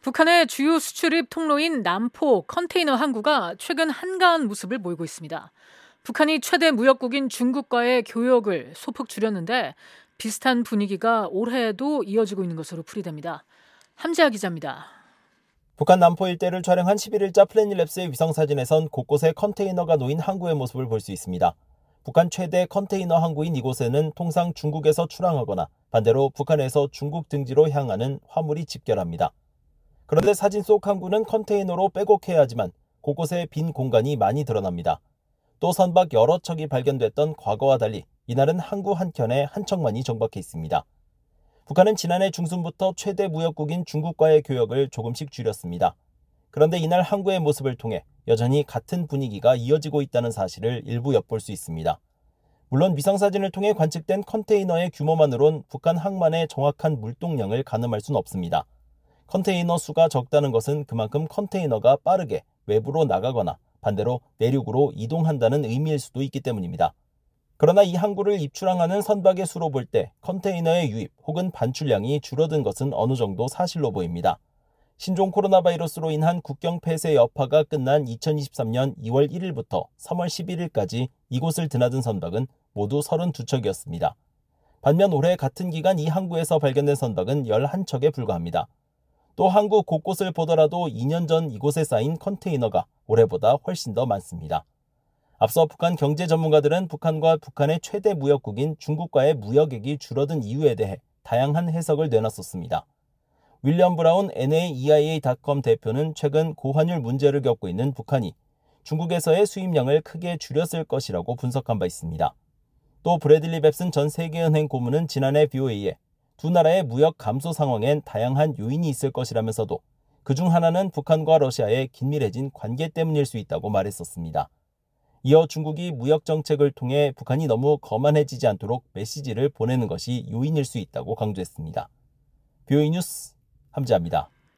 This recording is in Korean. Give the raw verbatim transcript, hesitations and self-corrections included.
북한의 주요 수출입 통로인 남포 컨테이너 항구가 최근 한가한 모습을 보이고 있습니다. 북한이 최대 무역국인 중국과의 교역을 소폭 줄였는데 비슷한 분위기가 올해에도 이어지고 있는 것으로 풀이됩니다. 함재하 기자입니다. 북한 남포 일대를 촬영한 십일 일자 플래닛랩스의 위성사진에선 곳곳에 컨테이너가 놓인 항구의 모습을 볼 수 있습니다. 북한 최대 컨테이너 항구인 이곳에는 통상 중국에서 출항하거나 반대로 북한에서 중국 등지로 향하는 화물이 집결합니다. 그런데 사진 속 항구는 컨테이너로 빼곡해야 하지만 곳곳에 빈 공간이 많이 드러납니다. 또 선박 여러 척이 발견됐던 과거와 달리 이날은 항구 한켠에 한 척만이 정박해 있습니다. 북한은 지난해 중순부터 최대 무역국인 중국과의 교역을 조금씩 줄였습니다. 그런데 이날 항구의 모습을 통해 여전히 같은 분위기가 이어지고 있다는 사실을 일부 엿볼 수 있습니다. 물론 위성사진을 통해 관측된 컨테이너의 규모만으론 북한 항만의 정확한 물동량을 가늠할 수는 없습니다. 컨테이너 수가 적다는 것은 그만큼 컨테이너가 빠르게 외부로 나가거나 반대로 내륙으로 이동한다는 의미일 수도 있기 때문입니다. 그러나 이 항구를 입출항하는 선박의 수로 볼 때 컨테이너의 유입 혹은 반출량이 줄어든 것은 어느 정도 사실로 보입니다. 신종 코로나 바이러스로 인한 국경 폐쇄 여파가 끝난 이천이십삼년 이월 일일부터 삼월 십일일까지 이곳을 드나든 선박은 모두 서른두 척이었습니다. 반면 올해 같은 기간 이 항구에서 발견된 선박은 열한 척에 불과합니다. 또 항구 곳곳을 보더라도 이 년 전 이곳에 쌓인 컨테이너가 올해보다 훨씬 더 많습니다. 앞서 북한 경제 전문가들은 북한과 북한의 최대 무역국인 중국과의 무역액이 줄어든 이유에 대해 다양한 해석을 내놨었습니다. 윌리엄 브라운 엔에이이아이에이 닷컴 대표는 최근 고환율 문제를 겪고 있는 북한이 중국에서의 수입량을 크게 줄였을 것이라고 분석한 바 있습니다. 또 브래들리 뱁슨 전 세계은행 고문은 지난해 브이오에이에 두 나라의 무역 감소 상황엔 다양한 요인이 있을 것이라면서도 그중 하나는 북한과 러시아의 긴밀해진 관계 때문일 수 있다고 말했었습니다. 이어 중국이 무역 정책을 통해 북한이 너무 거만해지지 않도록 메시지를 보내는 것이 요인일 수 있다고 강조했습니다. 브이오에이 뉴스 함재하입니다.